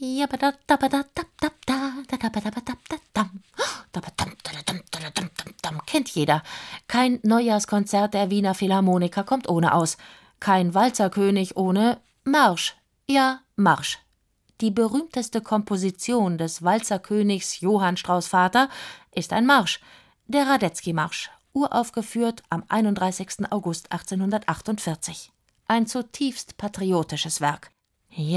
Kennt jeder. Kein Neujahrskonzert der Wiener Philharmoniker kommt ohne aus. Kein Walzerkönig ohne Marsch. Ja, Marsch. Die berühmteste Komposition des Walzerkönigs Johann Strauß Vater ist ein Marsch, der Radetzky-Marsch, uraufgeführt am 31. August 1848. Ein zutiefst patriotisches Werk. Die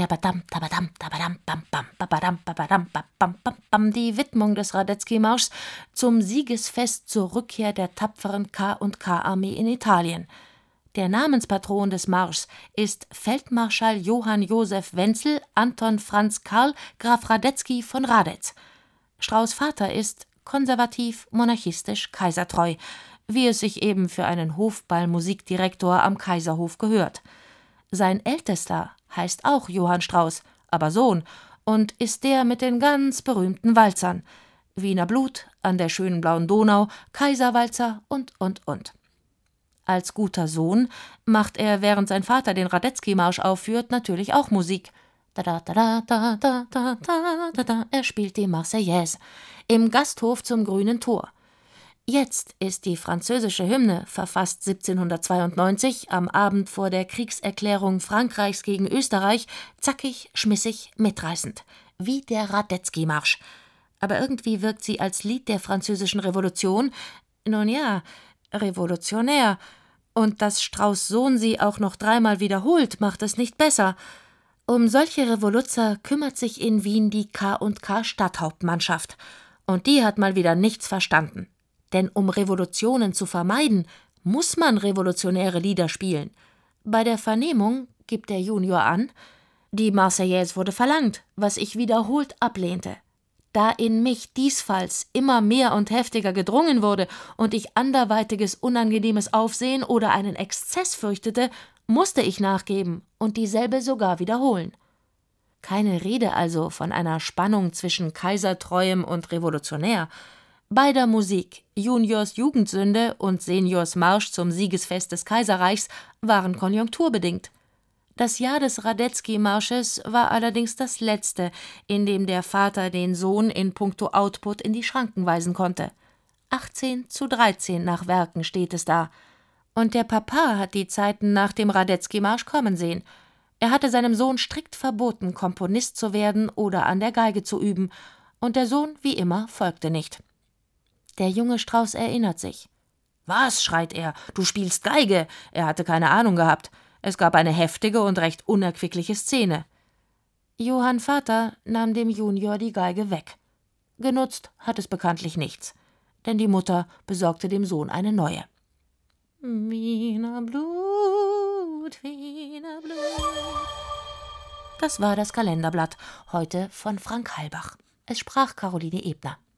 Widmung des Radetzky-Marschs zum Siegesfest zur Rückkehr der tapferen K&K-Armee in Italien. Der Namenspatron des Marschs ist Feldmarschall Johann Josef Wenzel Anton Franz Karl Graf Radetzky von Radetz. Strauß Vater ist konservativ, monarchistisch, kaisertreu, wie es sich eben für einen Hofball-Musikdirektor am Kaiserhof gehört. Sein Ältester heißt auch Johann Strauß, aber Sohn, und ist der mit den ganz berühmten Walzern. Wiener Blut, An der schönen blauen Donau, Kaiserwalzer und. Als guter Sohn macht er, während sein Vater den Radetzky-Marsch aufführt, natürlich auch Musik. Er spielt die Marseillaise im Gasthof zum Grünen Tor. Jetzt ist die französische Hymne, verfasst 1792, am Abend vor der Kriegserklärung Frankreichs gegen Österreich, zackig, schmissig, mitreißend, wie der Radetzky-Marsch. Aber irgendwie wirkt sie als Lied der französischen Revolution, nun ja, revolutionär. Und dass Strauß' Sohn sie auch noch dreimal wiederholt, macht es nicht besser. Um solche Revoluzer kümmert sich in Wien die K&K-Stadthauptmannschaft. Und die hat mal wieder nichts verstanden. Denn um Revolutionen zu vermeiden, muss man revolutionäre Lieder spielen. Bei der Vernehmung gibt der Junior an, die Marseillaise wurde verlangt, was ich wiederholt ablehnte. Da in mich diesfalls immer mehr und heftiger gedrungen wurde und ich anderweitiges unangenehmes Aufsehen oder einen Exzess fürchtete, musste ich nachgeben und dieselbe sogar wiederholen. Keine Rede also von einer Spannung zwischen Kaisertreuem und Revolutionär. Bei der Musik, Juniors Jugendsünde und Seniors Marsch zum Siegesfest des Kaiserreichs waren konjunkturbedingt. Das Jahr des Radetzky-Marsches war allerdings das letzte, in dem der Vater den Sohn in puncto Output in die Schranken weisen konnte. 18:13 nach Werken steht es da. Und der Papa hat die Zeiten nach dem Radetzky-Marsch kommen sehen. Er hatte seinem Sohn strikt verboten, Komponist zu werden oder an der Geige zu üben, und der Sohn, wie immer, folgte nicht. Der junge Strauß erinnert sich. »Was?« schreit er, »du spielst Geige!« Er hatte keine Ahnung gehabt. Es gab eine heftige und recht unerquickliche Szene. Johann Vater nahm dem Junior die Geige weg. Genutzt hat es bekanntlich nichts, denn die Mutter besorgte dem Sohn eine neue. Wiener Blut, Wiener Blut. Das war das Kalenderblatt, heute von Frank Halbach. Es sprach Caroline Ebner.